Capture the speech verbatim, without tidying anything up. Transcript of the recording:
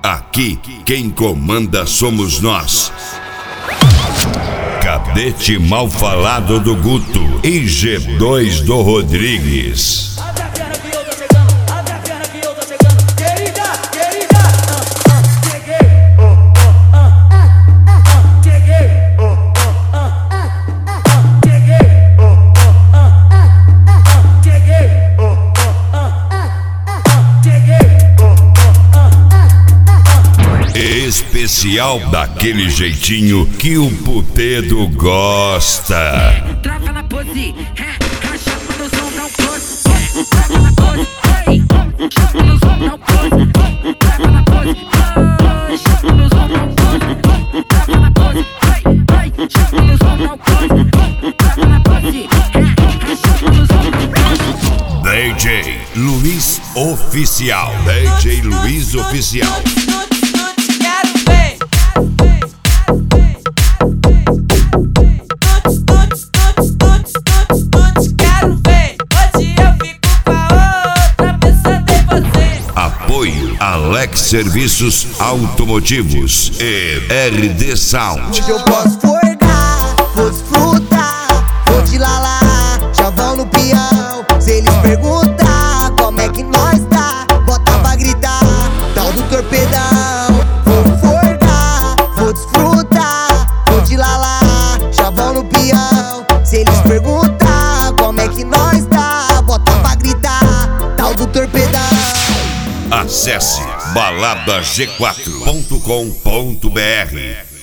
Aqui, quem comanda somos nós. Cadete Mal Falado do Guto e G dois do Rodrigues. Especial daquele jeitinho que o putedo gosta. Trava na pose, racha quando o som não pose. Trava na pose, racha quando o som não pose. Trava na pose, racha quando o som não pose. Trava na pose, racha quando o som não pose. Trava na pose, racha quando o som não pose. D J Luiz Oficial. D J Luiz Oficial. Alex Serviços Automotivos e R D Sound. Hoje eu posso forgar, vou desfrutar, vou de lalá, já vão no peão. Se eles perguntar como é que nós tá, bota pra gritar, tal do torpedão. Vou forgar, vou desfrutar, vou de lalá, já vão no peão. Se eles perguntar como é que nós tá, bota pra gritar, tal do torpedão. Acesse balada g quatro ponto com ponto br.